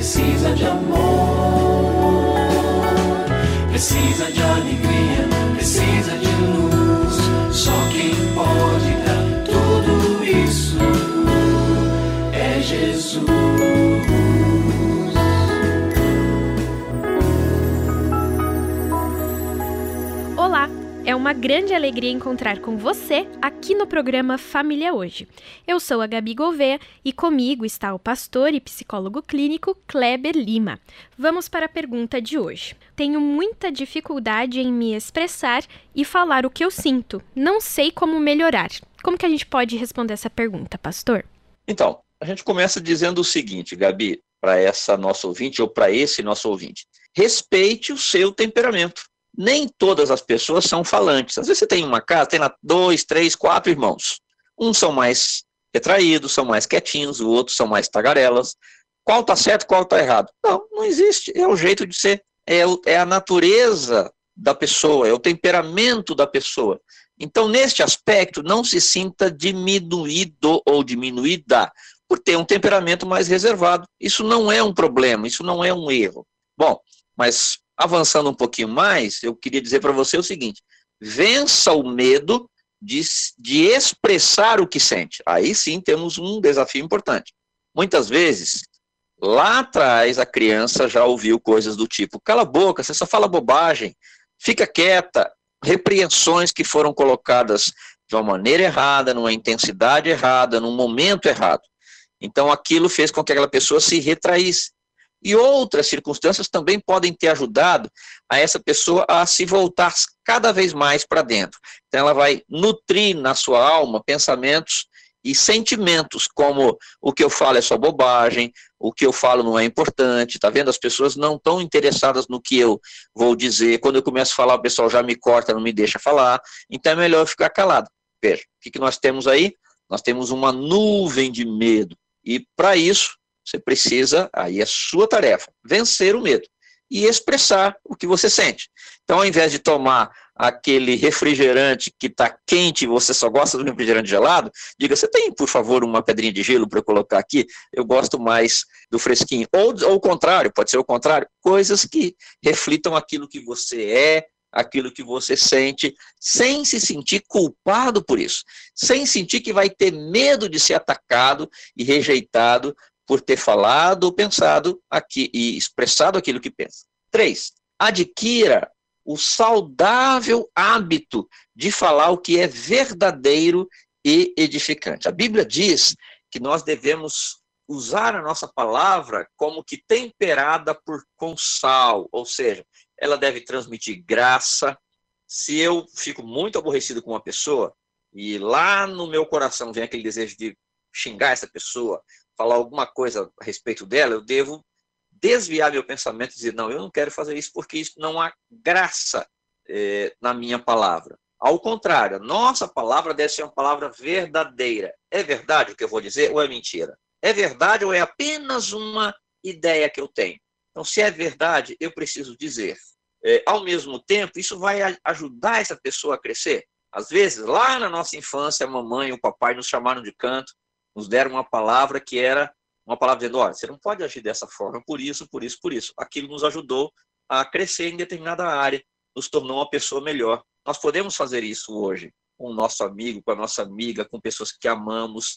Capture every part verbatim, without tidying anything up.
precisa de amor, precisa de alegria, precisa de luz. Só quem pode dar tudo isso é Jesus. Olá! É uma grande alegria encontrar com você aqui no programa Família Hoje. Eu sou a Gabi Gouveia e comigo está o pastor e psicólogo clínico Kleber Lima. Vamos para a pergunta de hoje. Tenho muita dificuldade em me expressar e falar o que eu sinto. Não sei como melhorar. Como que a gente pode responder essa pergunta, pastor? Então, a gente começa dizendo o seguinte, Gabi, para essa nossa ouvinte ou para esse nosso ouvinte. Respeite o seu temperamento. Nem todas as pessoas são falantes. Às vezes você tem uma casa, tem lá dois, três, quatro irmãos. Uns são mais retraídos, são mais quietinhos, os outros são mais tagarelas. Qual está certo, qual está errado? Não, não existe. É o jeito de ser. É, o, é a natureza da pessoa, é o temperamento da pessoa. Então, neste aspecto, não se sinta diminuído ou diminuída por ter um temperamento mais reservado. Isso não é um problema, isso não é um erro. Bom, mas avançando um pouquinho mais, eu queria dizer para você o seguinte: vença o medo de, de expressar o que sente. Aí sim temos um desafio importante. Muitas vezes, lá atrás, a criança já ouviu coisas do tipo: cala a boca, você só fala bobagem, fica quieta, repreensões que foram colocadas de uma maneira errada, numa intensidade errada, num momento errado. Então aquilo fez com que aquela pessoa se retraísse. E outras circunstâncias também podem ter ajudado a essa pessoa a se voltar cada vez mais para dentro. Então ela vai nutrir na sua alma pensamentos e sentimentos como: o que eu falo é só bobagem, o que eu falo não é importante, tá vendo? As pessoas não estão interessadas no que eu vou dizer. Quando eu começo a falar, o pessoal já me corta, não me deixa falar. Então é melhor eu ficar calado. Veja, o que, que nós temos aí? Nós temos uma nuvem de medo. E para isso, você precisa, aí é sua tarefa, vencer o medo e expressar o que você sente. Então, ao invés de tomar aquele refrigerante que está quente e você só gosta do refrigerante gelado, diga: você tem, por favor, uma pedrinha de gelo para eu colocar aqui? Eu gosto mais do fresquinho. Ou, ou o contrário, pode ser o contrário. Coisas que reflitam aquilo que você é, aquilo que você sente, sem se sentir culpado por isso, sem sentir que vai ter medo de ser atacado e rejeitado por ter falado ou pensado aqui e expressado aquilo que pensa. Três, adquira o saudável hábito de falar o que é verdadeiro e edificante. A Bíblia diz que nós devemos usar a nossa palavra como que temperada por, com sal, ou seja, ela deve transmitir graça. Se eu fico muito aborrecido com uma pessoa e lá no meu coração vem aquele desejo de xingar essa pessoa, falar alguma coisa a respeito dela, eu devo desviar meu pensamento e dizer: não, eu não quero fazer isso porque isso não há graça é, na minha palavra. Ao contrário, a nossa palavra deve ser uma palavra verdadeira. É verdade o que eu vou dizer ou é mentira? É verdade ou é apenas uma ideia que eu tenho? Então, se é verdade, eu preciso dizer. É, ao mesmo tempo, isso vai ajudar essa pessoa a crescer. Às vezes, lá na nossa infância, a mamãe e o papai nos chamaram de canto, nos deram uma palavra que era uma palavra dizendo: olha, você não pode agir dessa forma, por isso, por isso, por isso. Aquilo nos ajudou a crescer em determinada área, nos tornou uma pessoa melhor. Nós podemos fazer isso hoje com o nosso amigo, com a nossa amiga, com pessoas que amamos,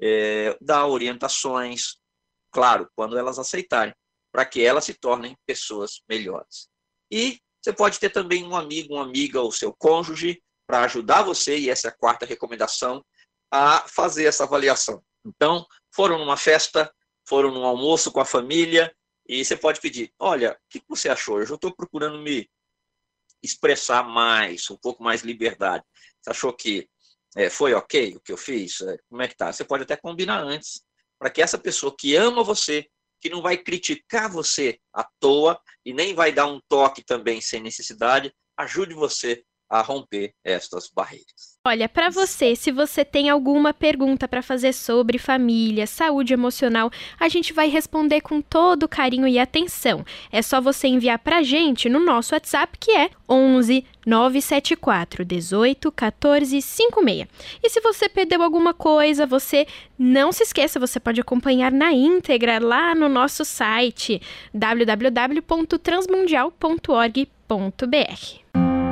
é, dar orientações, claro, quando elas aceitarem, para que elas se tornem pessoas melhores. E você pode ter também um amigo, uma amiga, ou seu cônjuge, para ajudar você, e essa é a quarta recomendação, a fazer essa avaliação. Então, foram numa festa, foram num almoço com a família, e você pode pedir: olha, o que você achou? Eu já estou procurando me expressar mais, um pouco mais liberdade. Você achou que é, foi ok o que eu fiz? É, como é que tá? Você pode até combinar antes, para que essa pessoa que ama você, que não vai criticar você à toa, e nem vai dar um toque também sem necessidade, ajude você a romper estas barreiras. Olha, para você, se você tem alguma pergunta para fazer sobre família, saúde emocional, a gente vai responder com todo carinho e atenção. É só você enviar para a gente no nosso WhatsApp, que é onze nove sete quatro dezoito quatorze cinquenta e seis. E se você perdeu alguma coisa, você não se esqueça, você pode acompanhar na íntegra lá no nosso site w w w ponto transmundial ponto org ponto b r.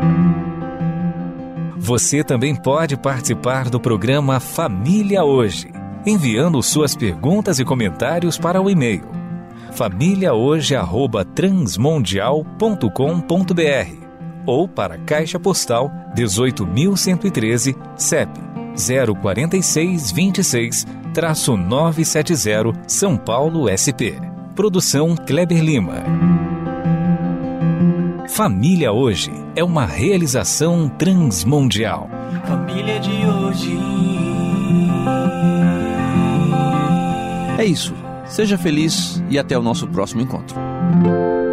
Você também pode participar do programa Família Hoje, enviando suas perguntas e comentários para o e-mail família hoje arroba transmundial ponto com ponto b r ou para a Caixa Postal dezoito mil cento e treze, C E P zero quatro seis dois seis, nove sete zero, São Paulo, S P. Produção Kleber Lima. Família Hoje é uma realização transmundial. Família de hoje. É isso. Seja feliz e até o nosso próximo encontro.